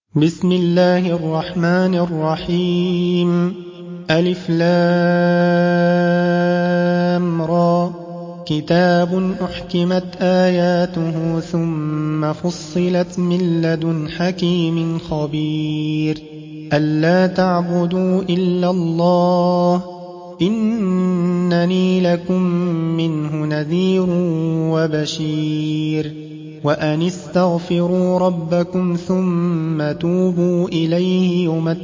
بسم الله الرحمن الرحيم. ألف لام را. كتاب أحكمت آياته ثم فصلت من لدن حكيم خبير. ألا تعبدوا إلا الله إنني لكم منه نذير وبشير. وأن استغفروا ربكم ثم توبوا إليه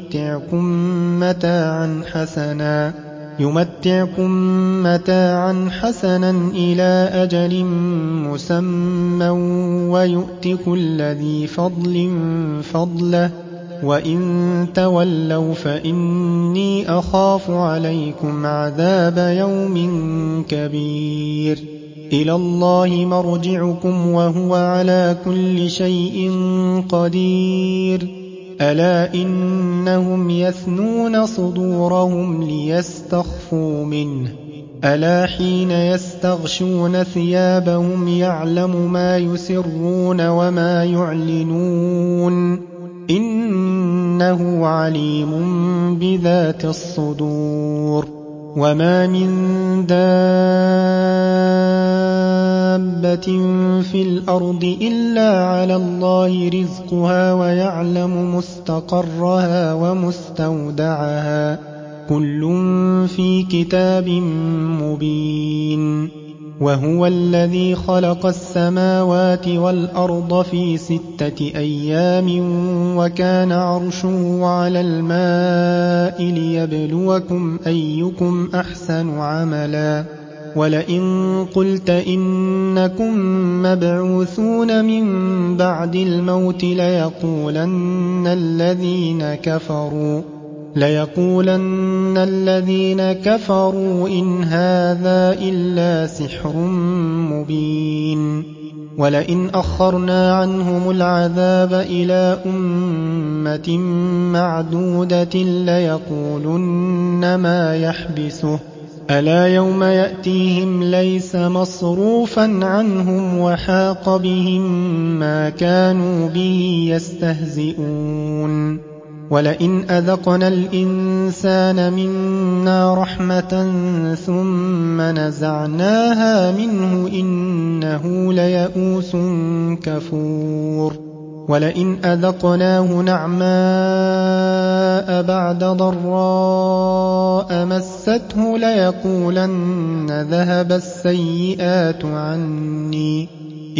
يمتعكم متاعا حسنا إلى أجل مسمى ويؤت كل ذي فضل فضله وإن تولوا فإني أخاف عليكم عذاب يوم كبير. إلى الله مرجعكم وهو على كل شيء قدير. ألا إنهم يثنون صدورهم ليستخفوا منه ألا حين يستغشون ثيابهم يعلم ما يسرون وما يعلنون إنه عليم بذات الصدور. وما من دابة في الأرض إلا على الله رزقها ويعلم مستقرها ومستودعها كل في كتاب مبين. وهو الذي خلق السماوات والأرض في 6 أيام وكان عرشه على الماء ليبلوكم أيكم أحسن عملا. ولئن قلت إنكم مبعوثون من بعد الموت ليقولن الذين كفروا إن هذا إلا سحر مبين. ولئن أخرنا عنهم العذاب إلى أمة معدودة ليقولن ما يحبسه ألا يوم يأتيهم ليس مصروفا عنهم وحاق بهم ما كانوا به يستهزئون. ولئن أذقنا الإنسان منا رحمة ثم نزعناها منه إنه ليئوس كفور. ولئن أذقناه نعماء بعد ضراء مسته ليقولن ذهب السيئات عني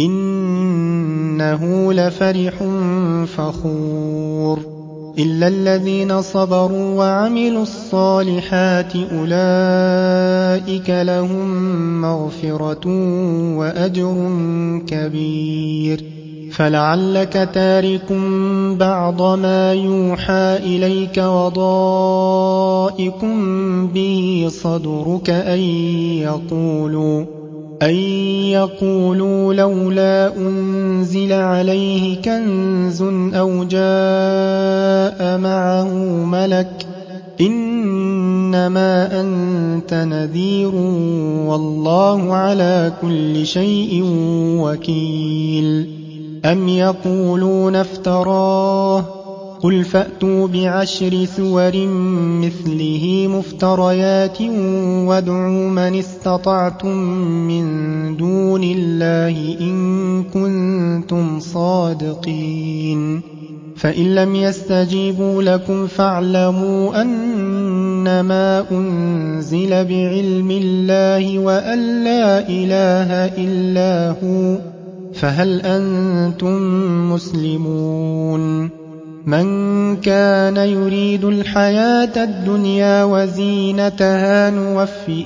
إنه لفرح فخور. إلا الذين صبروا وعملوا الصالحات أولئك لهم مغفرة وأجر كبير. فلعلك تارك بعض ما يوحى إليك وضائق به صدرك أن يقولوا لولا أنزل عليه كنز أو جاء معه ملك إنما أنت نذير والله على كل شيء وكيل. أم يقولون افتراه قل فأتوا ب10 سور مثله مفتريات وادعوا من استطعتم من دون الله إن كنتم صادقين. فإن لم يستجيبوا لكم فاعلموا أنما أنزل بعلم الله وأن لا إله إلا هو فهل أنتم مسلمون. من كان يريد الحياة الدنيا وزينتها نوفي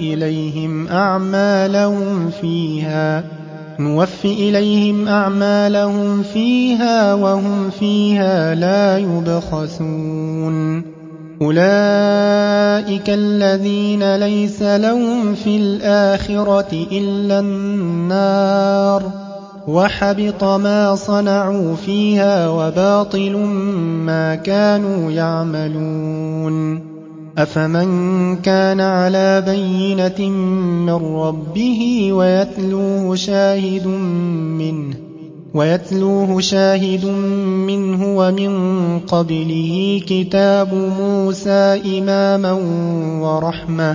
إليهم أعمالهم فيها وهم فيها لا يبخسون. أولئك الذين ليس لهم في الآخرة إلا النار وحبط ما صنعوا فيها وباطل ما كانوا يعملون. أفمن كان على بينة من ربه ويتلوه شاهد منه ويتلوه شاهد منه ومن قبله كتاب موسى إماما ورحمة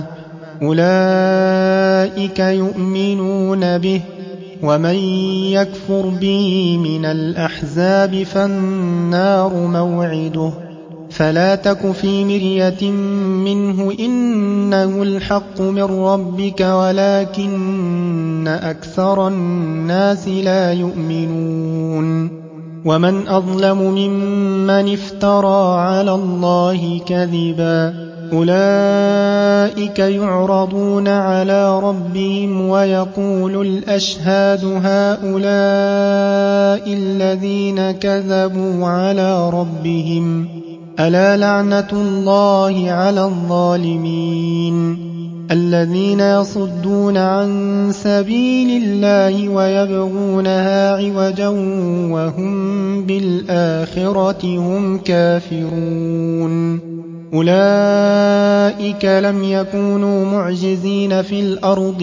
أولئك يؤمنون به ومن يكفر به من الأحزاب فالنار موعده فلا تك في مرية منه إنه الحق من ربك ولكن أكثر الناس لا يؤمنون ومن أظلم ممن افترى على الله كذبا أولئك يعرضون على ربهم ويقول الأشهاد هؤلاء الذين كذبوا على ربهم ألا لعنة الله على الظالمين الذين يصدون عن سبيل الله ويبغونها عوجا وهم بالآخرة هم كافرون أولئك لم يكونوا معجزين في الأرض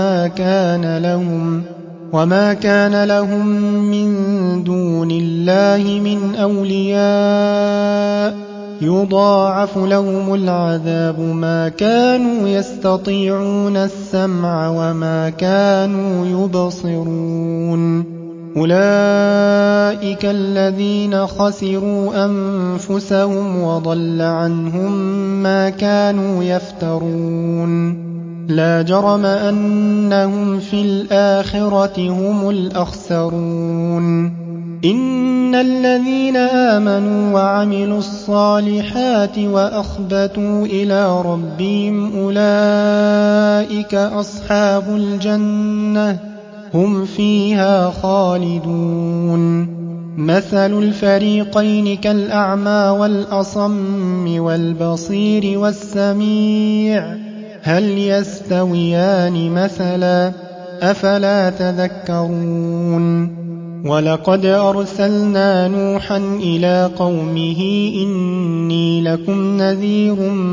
وما كان لهم من دون الله من أولياء يضاعف لهم العذاب ما كانوا يستطيعون السمع وما كانوا يبصرون أولئك الذين خسروا أنفسهم وضل عنهم ما كانوا يفترون لا جرم أنهم في الآخرة هم الأخسرون إن الذين آمنوا وعملوا الصالحات وأخبتوا إلى ربهم أولئك أصحاب الجنة هم فيها خالدون مثل الفريقين كالأعمى والأصم والبصير والسميع هل يستويان مثلا أفلا تذكرون ولقد أرسلنا نوحا إلى قومه إني لكم نذير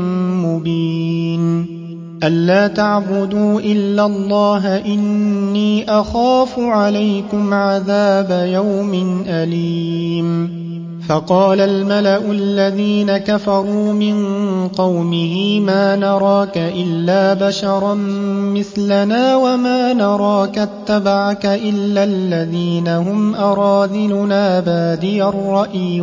مبين ألا تعبدوا إلا الله إني أخاف عليكم عذاب يوم أليم فقال الملأ الذين كفروا من قومه ما نراك إلا بشرا مثلنا وما نراك اتبعك إلا الذين هم أراذلنا بادي الرأي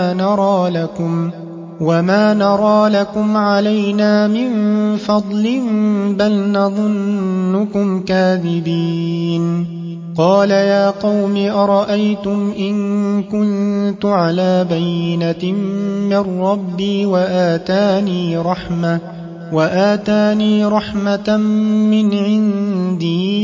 وما نرى لكم علينا من فضل بل نظنكم كاذبين قال يا قوم أرأيتم إن كنت على بينة من ربي وآتاني رحمة من عندي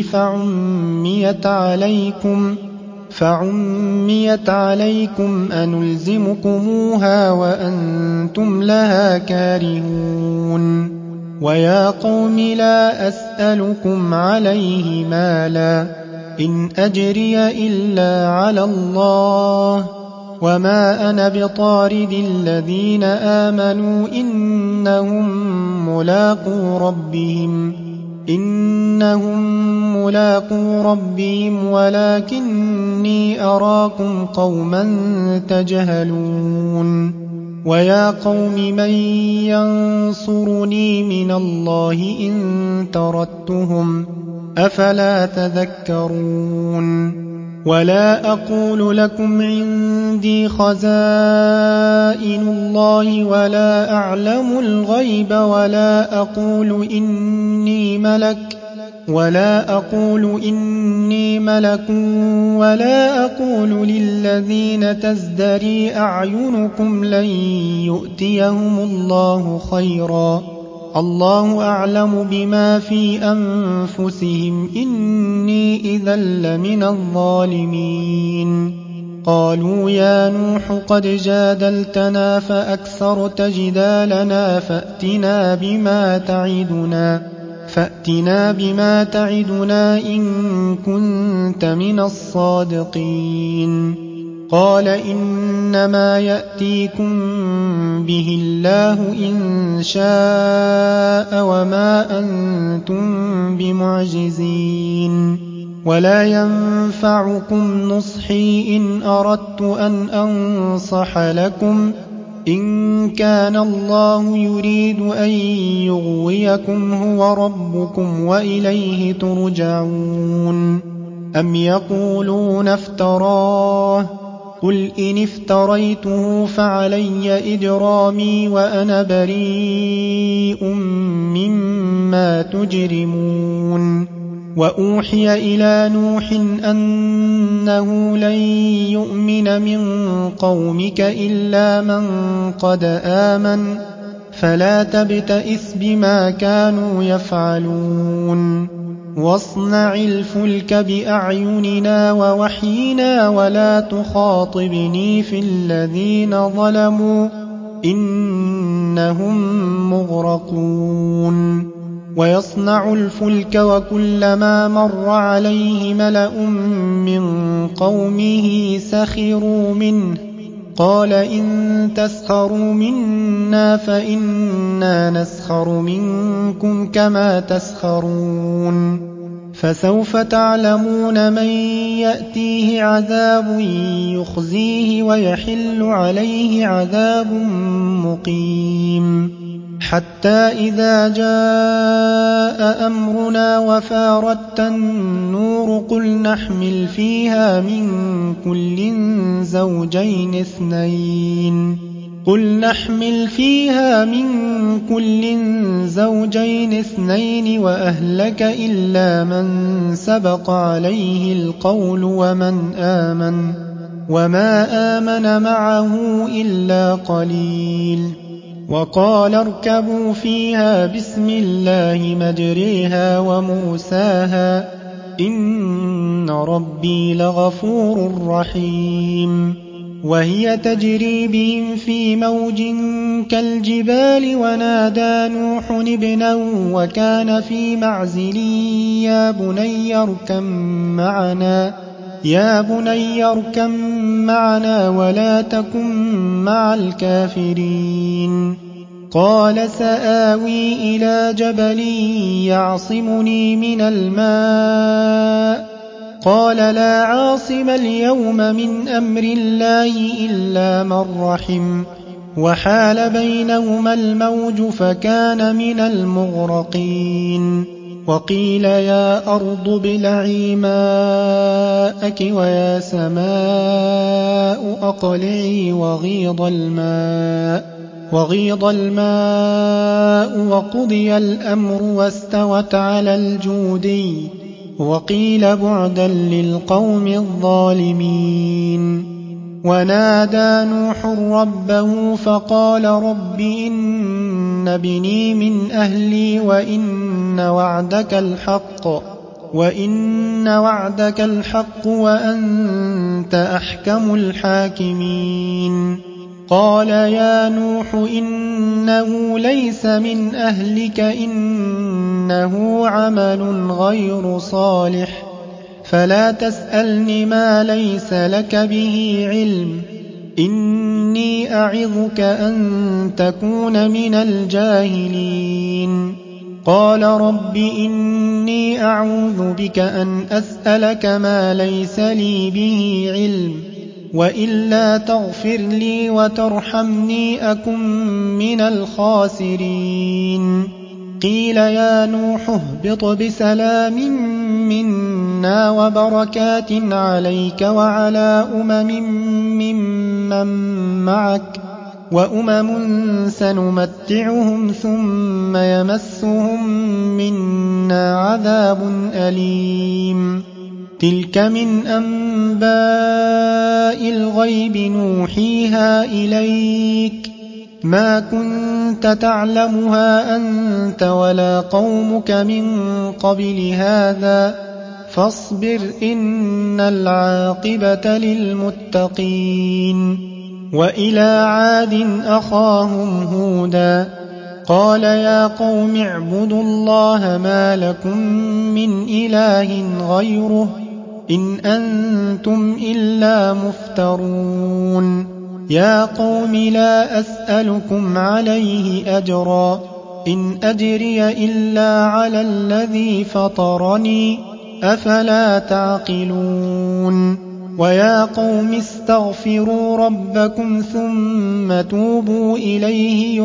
فعميت عليكم أنلزمكموها وأنتم لها كارهون ويا قوم لا أسألكم عليه مالا إن أجري إلا على الله وما أنا بطارد الذين آمنوا إنهم ملاقو ربهم ولكني أراكم قوما تجهلون ويا قوم من ينصرني من الله إن طردتهم أفلا تذكرون ولا أقول لكم عندي خزائن الله ولا أعلم الغيب ولا أقول إني ملك ولا أقول للذين تزدري أعينكم لن يؤتيهم الله خيرا الله أعلم بما في أنفسهم إني إذا لمن الظالمين قالوا يا نوح قد جادلتنا فأكثرت جدالنا فأتنا بما تعدنا إن كنت من الصادقين قال إنما يأتيكم به الله إن شاء وما أنتم بمعجزين ولا ينفعكم نصحي إن أردت أن أنصح لكم إن كان الله يريد أن يغويكم هو ربكم وإليه ترجعون. أم يقولون افتراه قل إن افتريته فعلي إجرامي وأنا بريء مما تجرمون. وأوحي إلى نوح أنه لن يؤمن من قومك إلا من قد آمن فلا تبتئس بما كانوا يفعلون. واصنع الفلك بأعيننا ووحينا ولا تخاطبني في الذين ظلموا إنهم مغرقون. ويصنع الفلك وكلما مر عليه ملأ من قومه سخروا منه قال إن تسخروا منا فإنا نسخر منكم كما تسخرون. فسوف تعلمون من يأتيه عذاب يخزيه ويحل عليه عذاب مقيم. حتى إذا جاء أمرنا وفارت النور قل نحمل فيها من كل زوجين اثنين وأهلك إلا من سبق عليه القول وما آمن معه إلا قليل. وقال اركبوا فيها بسم الله مجريها ومرساها إن ربي لغفور رحيم. وهي تجري بهم في موج كالجبال ونادى نوح ابنه وكان في معزل يا بني اركب معنا ولا تكن مع الكافرين. قال سآوي إلى جبل يعصمني من الماء قال لا عاصم اليوم من أمر الله إلا من رحم وحال بينهما الموج فكان من المغرقين. وقيل يا أرض ابلعي ماءك ويا سماء أقلعي وغيض الماء وقضي الأمر واستوت على الجودي وقيل بعدا للقوم الظالمين. ونادى نوح ربه فقال رب إن ابني من أهلي وإن وعدك الحق وأنت أحكم الحاكمين. قال يا نوح إنه ليس من أهلك إنه عمل غير صالح فلا تسألني ما ليس لك به علم إني أعظك أن تكون من الجاهلين. قال رب إني أعوذ بك أن أسألك ما ليس لي به علم وإلا تغفر لي وترحمني أكن من الخاسرين. قيل يا نوح اهبط بسلام منا وبركات عليك وعلى ممن معك وأمم سنمتعهم ثم يمسهم منا عذاب أليم. تلك من أنباء الغيب نوحيها إليك ما كنت تعلمها أنت ولا قومك من قبل هذا فاصبر إن العاقبة للمتقين. وإلى عاد أخاهم هودا قال يا قوم اعبدوا الله ما لكم من إله غيره إن أنتم إلا مفترون. يا قوم لا أسألكم عليه أجرا إن أجري إلا على الذي فطرني أفلا تعقلون ويا قوم استغفروا ربكم ثم توبوا إليه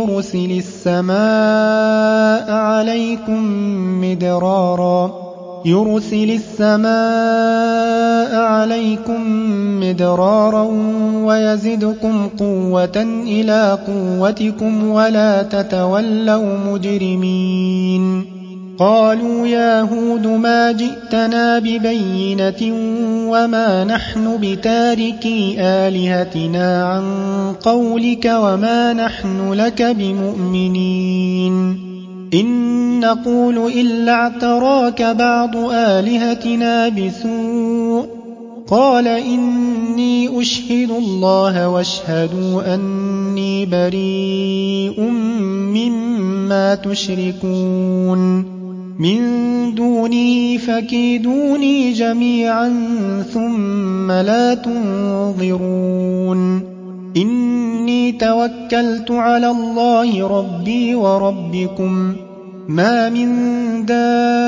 يرسل السماء عليكم مدرارا ويزدكم قوة إلى قوتكم ولا تتولوا مجرمين قالوا يا هود ما جئتنا ببينة وما نحن بتاركي آلهتنا عن قولك وما نحن لك بمؤمنين إن نقول إلا اعتراك بعض آلهتنا بسوء قال إني أشهد الله واشهدوا أني بريء مما تشركون من دونه فكيدوني جميعا ثم لا تنظرون إني توكلت على الله ربي وربكم ما من دابة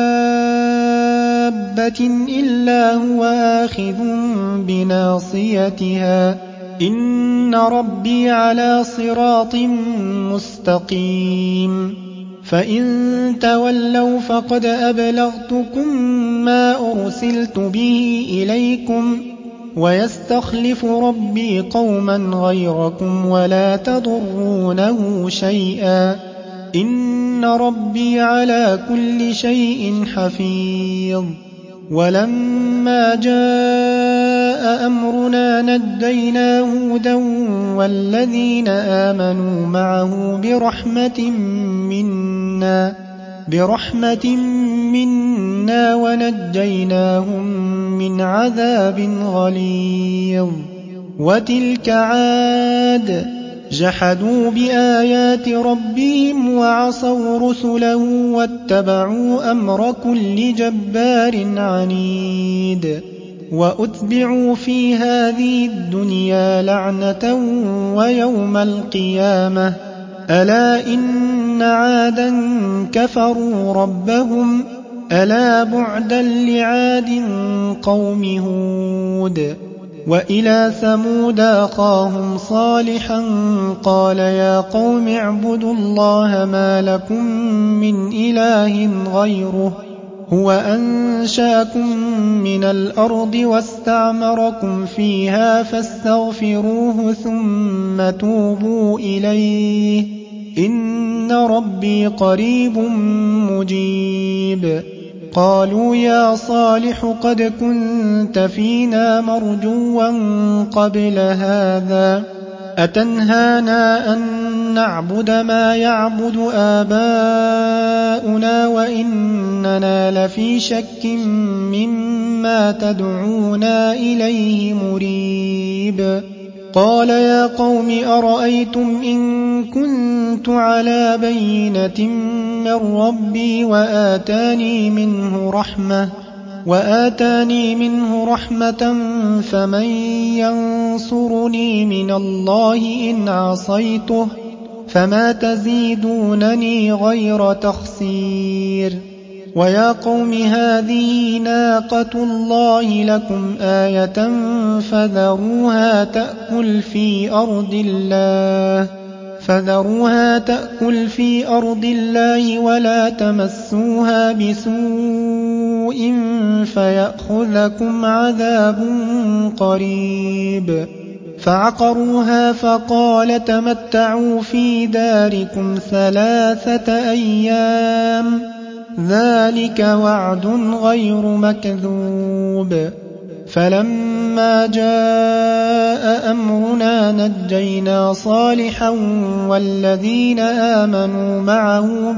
إلا هو آخذ بناصيتها إن ربي على صراط مستقيم فإن تولوا فقد أبلغتكم ما أرسلت به إليكم ويستخلف ربي قوما غيركم ولا تضرونه شيئا إن ربي على كل شيء حفيظ ولما جاء أمرنا نجينا هودا والذين آمنوا معه برحمة منا ونجيناهم من عذاب غليظ وتلك عاد جحدوا بآيات ربهم وعصوا رسله واتبعوا أمر كل جبار عنيد وأتبعوا في هذه الدنيا لعنة ويوم القيامة ألا إن عادا كفروا ربهم ألا بعدا لعاد قوم هود وإلى ثمود أخاهم صالحا قال يا قوم اعبدوا الله ما لكم من إله غيره هو أنشأكم من الأرض واستعمركم فيها فاستغفروه ثم توبوا إليه إن ربي قريب مجيب قالوا يا صالح قد كنت فينا مرجوا قبل هذا أتنهانا أن نعبد ما يعبد آباؤنا وإننا لفي شك مما تدعونا إليه مريب قال يا قوم أرأيتم إن كنت على بينة من ربي وآتاني منه رحمة فمن ينصرني من الله إن عصيته فما تزيدونني غير تخسير ويا قوم هذه ناقة الله لكم آية فذروها تأكل في أرض الله ولا تمسوها بسوء فيأخذكم عذاب قريب فعقروها فقال تمتعوا في داركم 3 أيام ذلك وعد غير مكذوب فلما جاء أمرنا نجينا صالحا والذين آمنوا معه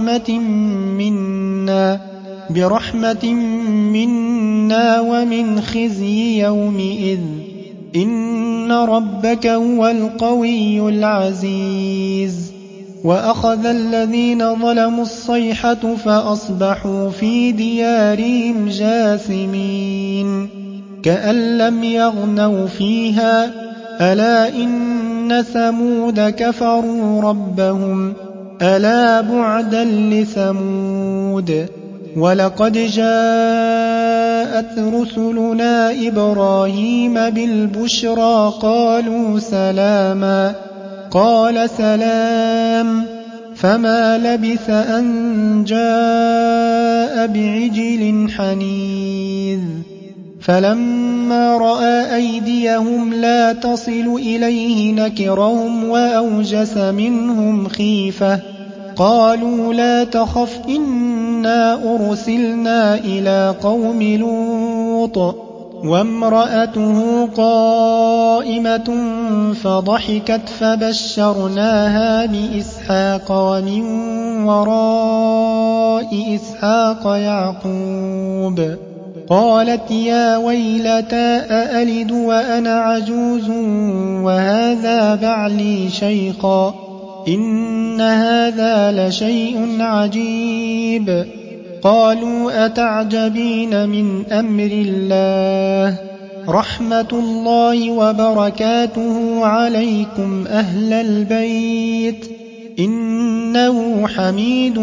برحمة منا ومن خزي يومئذ إن ربك هو القوي العزيز وأخذ الذين ظلموا الصيحة فأصبحوا في ديارهم جاثمين كأن لم يغنوا فيها ألا إن ثمود كفروا ربهم ألا بعدا لثمود ولقد جاء جاءت رسلنا إبراهيم بالبشرى قالوا سلاما قال سلام فما لبث أن جاء بعجل حنيذ فلما رأى أيديهم لا تصل إليه نكرهم وأوجس منهم خيفة قالوا لا تخف إنا أرسلنا إلى قوم لوط وامرأته قائمة فضحكت فبشرناها بإسحاق ومن وراء إسحاق يعقوب قالت يا ويلتى أألد وأنا عجوز وهذا بعلي شيخا إن هذا لشيء عجيب قالوا أتعجبين من أمر الله رحمة الله وبركاته عليكم أهل البيت إنه حميد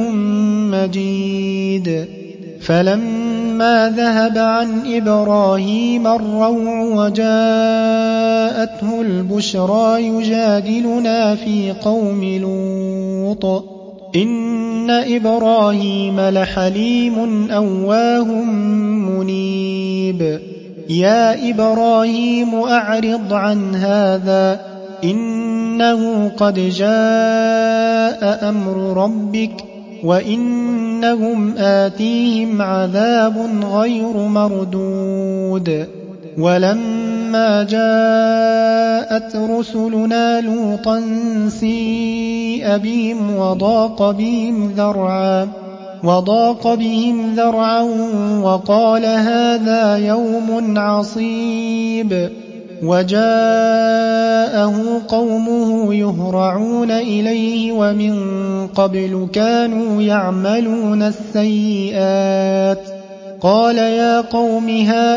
مجيد فلما ذهب عن إبراهيم الروع وجاءته البشرى يجادلنا في قوم لوط إن إبراهيم لحليم أواه منيب يا إبراهيم أعرض عن هذا إنه قد جاء أمر ربك وإنهم آتيهم عذاب غير مردود ولما جاءت رسلنا لوطا سيء بهم وضاق بهم ذرعا وقال هذا يوم عصيب وجاءه قومه يهرعون إليه ومن قبل كانوا يعملون السيئات قال يا قوم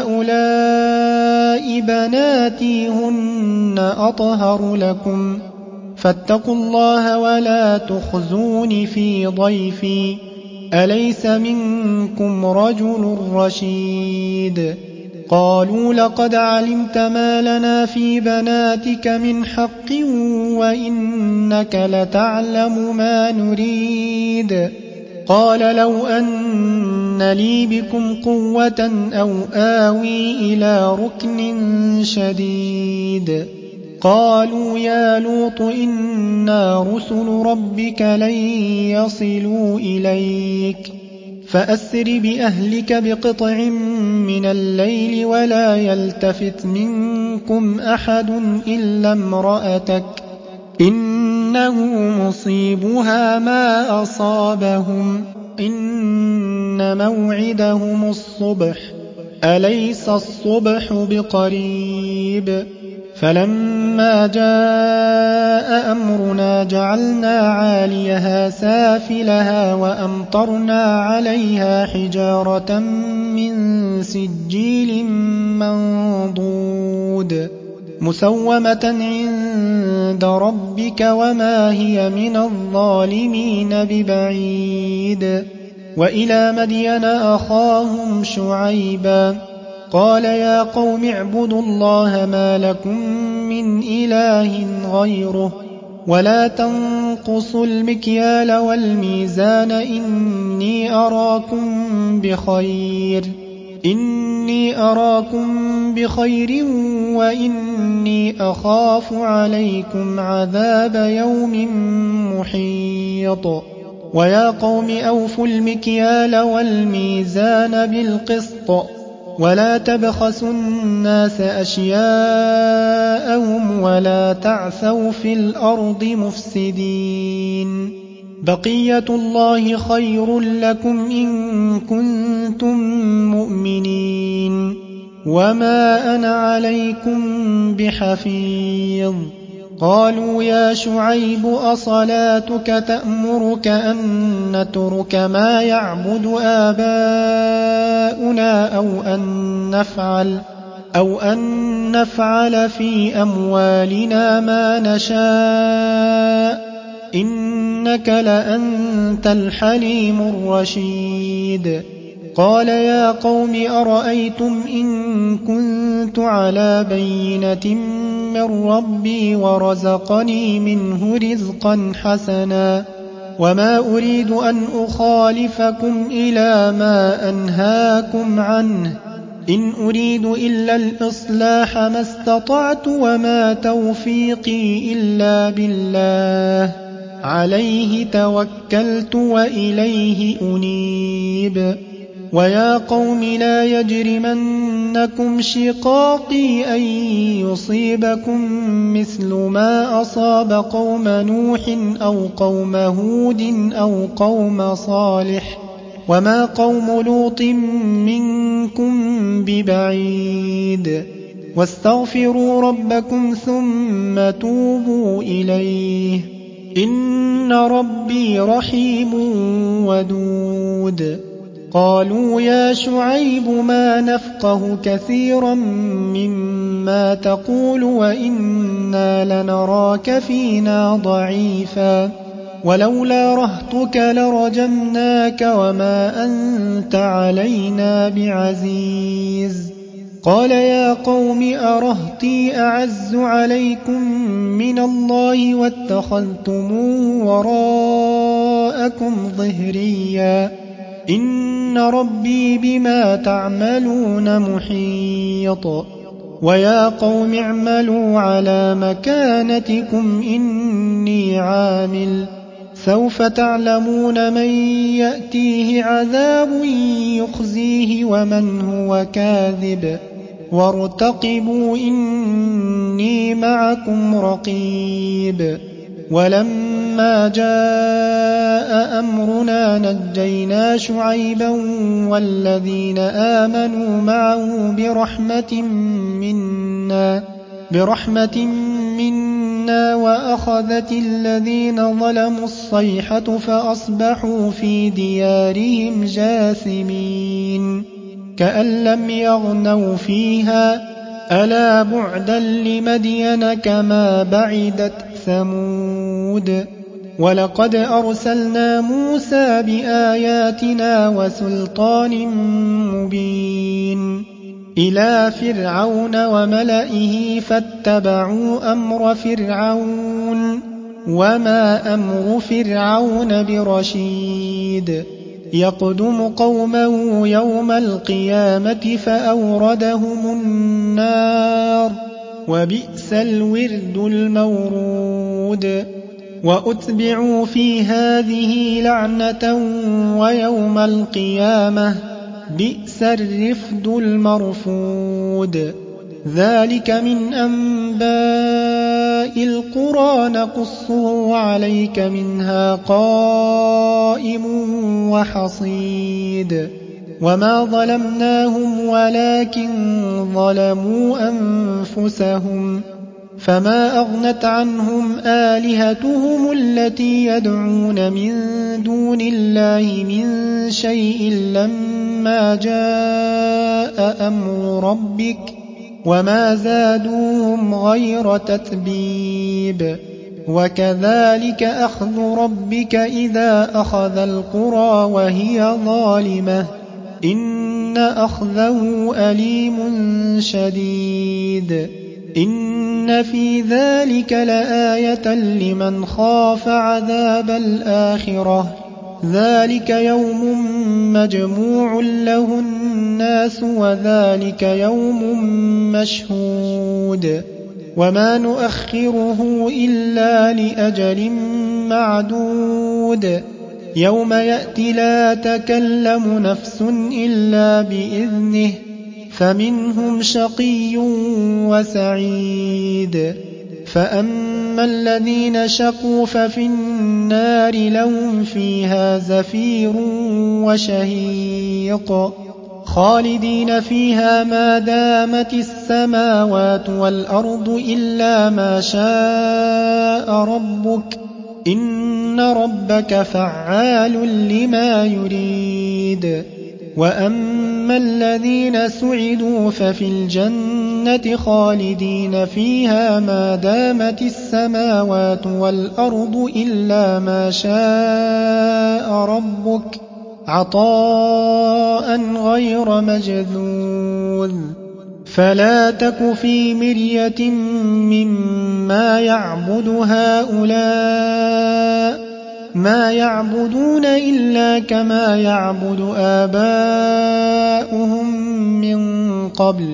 هؤلاء بناتي هن أطهر لكم فاتقوا الله ولا تخزون في ضيفي أليس منكم رجل رشيد قالوا لقد علمت ما لنا في بناتك من حق وإنك لتعلم ما نريد قال لو أن لي بكم قوة أو آوي إلى ركن شديد قالوا يا لوط إنا رسل ربك لن يصلوا إليك فأسر بأهلك بقطع من الليل ولا يلتفت منكم أحد إلا امرأتك إنه مصيبها ما أصابهم إن موعدهم الصبح أليس الصبح بقريب فلما جاء أمرنا جعلنا عاليها سافلها وأمطرنا عليها حجارة من سجيل منضود مسومة عند ربك وما هي من الظالمين ببعيد وإلى مدين أخاهم شعيبا قال يا قوم اعبدوا الله ما لكم من إله غيره ولا تنقصوا المكيال والميزان إني أراكم بخير وإني أخاف عليكم عذاب يوم محيط ويا قوم أوفوا المكيال والميزان بالقسط ولا تبخسوا الناس أشياءهم ولا تعثوا في الأرض مفسدين بقية الله خير لكم إن كنتم مؤمنين وما أنا عليكم بحفيظ قالوا يا شعيب أصلاتك تأمرك أن نترك ما يعبد آباؤنا أو أن نفعل في أموالنا ما نشاء إنك لأنت الحليم الرشيد قال يا قوم أرأيتم إن كنت على بينة من ربي ورزقني منه رزقا حسنا وما أريد أن أخالفكم إلى ما أنهاكم عنه إن أريد إلا الإصلاح ما استطعت وما توفيقي إلا بالله عليه توكلت وإليه أنيب ويا قوم لا يجرمنكم شقاقي أن يصيبكم مثل ما أصاب قوم نوح أو قوم هود أو قوم صالح وما قوم لوط منكم ببعيد واستغفروا ربكم ثم توبوا إليه إن ربي رحيم ودود قالوا يا شعيب ما نفقه كثيرا مما تقول وإنا لنراك فينا ضعيفا ولولا رهطك لرجمناك وما أنت علينا بعزيز قال يا قوم أرهطي أعز عليكم من الله واتخذتموه وراءكم ظهريا إن ربي بما تعملون محيط ويا قوم اعملوا على مكانتكم إني عامل سوف تعلمون من يأتيه عذاب يخزيه ومن هو كاذب وارتقبوا إني معكم رقيب ولما جاء أمرنا نجينا شعيبا والذين آمنوا معه برحمة منا وأخذت الذين ظلموا الصيحة فأصبحوا في ديارهم جاثمين كأن لم يغنوا فيها ألا بعدا لمدين كما بعدت ثمود ولقد أرسلنا موسى بآياتنا وسلطان مبين إلى فرعون وملئه فاتبعوا أمر فرعون وما أمر فرعون برشيد يقدم قومه يوم القيامة فأوردهم النار وبئس الورد المورود وأتبعوا في هذه لعنة ويوم القيامة بئس الرفد المرفود ذلك من أنباء القرى نقصه عليك منها قائم وحصيد وما ظلمناهم ولكن ظلموا أنفسهم فما أغنت عنهم آلهتهم التي يدعون من دون الله من شيء لما جاء أمر ربك وما زادوهم غير تتبيب وكذلك أخذ ربك إذا أخذ القرى وهي ظالمة إن أخذه أليم شديد إن في ذلك لآية لمن خاف عذاب الآخرة ذلك يوم مجموع له الناس وذلك يوم مشهود وما نؤخره إلا لأجل معدود يوم يأتي لا تكلم نفس إلا بإذنه فمنهم شقي وسعيد فأما الذين شقوا ففي النار لهم فيها زفير وشهيق خالدين فيها ما دامت السماوات والأرض إلا ما شاء ربك إن ربك فعال لما يريد وأما الذين سعدوا ففي الجنة خالدين فيها ما دامت السماوات والأرض إلا ما شاء ربك عطاء غير مجذوذ فلا تك في مرية مما يعبد هؤلاء ما يعبدون إلا كما يعبد آباؤهم من قبل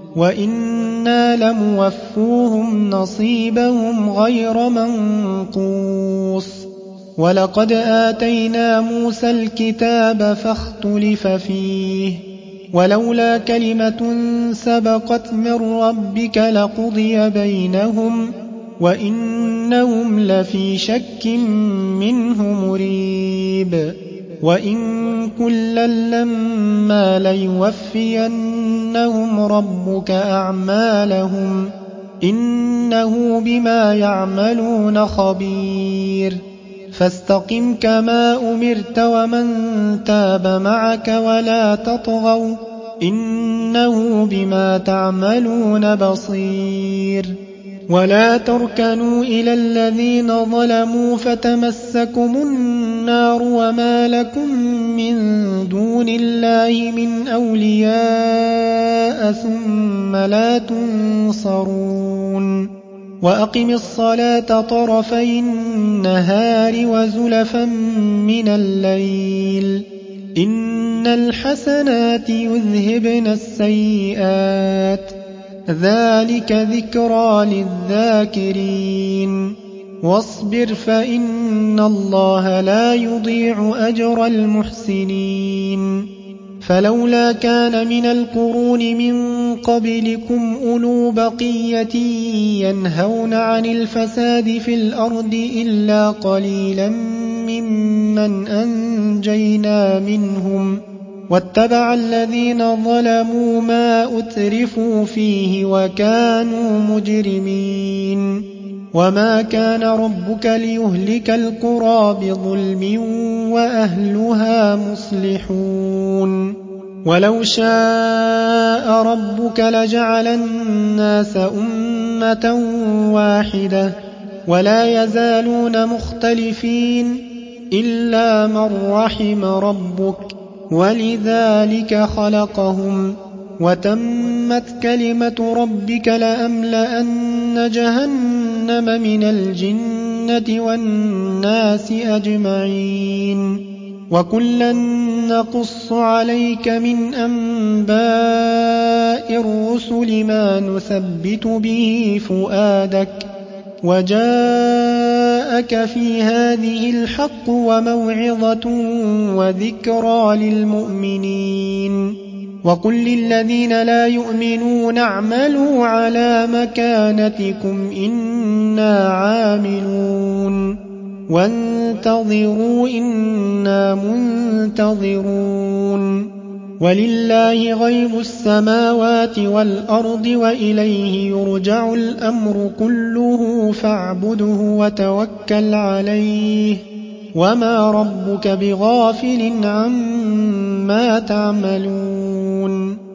وإنا لموفوهم نصيبهم غير منقوص ولقد آتينا موسى الكتاب فاختلف فيه ولولا كلمة سبقت من ربك لقضي بينهم وإنهم لفي شك منه مريب وإن كلا لما ليوفينهم ربك أعمالهم إنه بما يعملون خبير فاستقم كما أمرت ومن تاب معك ولا تطغوا إنه بما تعملون بصير ولا تركنوا إلى الذين ظلموا فتمسكم النار وما لكم من دون الله من أولياء ثم لا تنصرون وأقم الصلاة طرفي النهار وزلفا من الليل إن الحسنات يذهبن السيئات ذلك ذكرى للذاكرين واصبر فإن الله لا يضيع أجر المحسنين فلولا كان من القرون من قبلكم أولو بقية ينهون عن الفساد في الأرض إلا قليلا ممن أنجينا منهم واتبع الذين ظلموا ما أترفوا فيه وكانوا مجرمين وما كان ربك ليهلك القرى بظلم وأهلها مصلحون ولو شاء ربك لجعل الناس أمة واحدة ولا يزالون مختلفين إلا من رحم ربك ولذلك خلقهم وتمت كلمة ربك لأملأن جهنم من الجنة والناس أجمعين وكلا نقص عليك من أنباء الرسل ما نثبت به فؤادك وجاءك في هذه الحق وموعظة وذكرى للمؤمنين وقل للذين لا يؤمنون اعملوا على مكانتكم إنا عاملون وانتظروا إنا منتظرون ولله غيب السماوات والأرض وإليه يرجع الأمر كله فاعبده وتوكل عليه وما ربك بغافل عما تعملون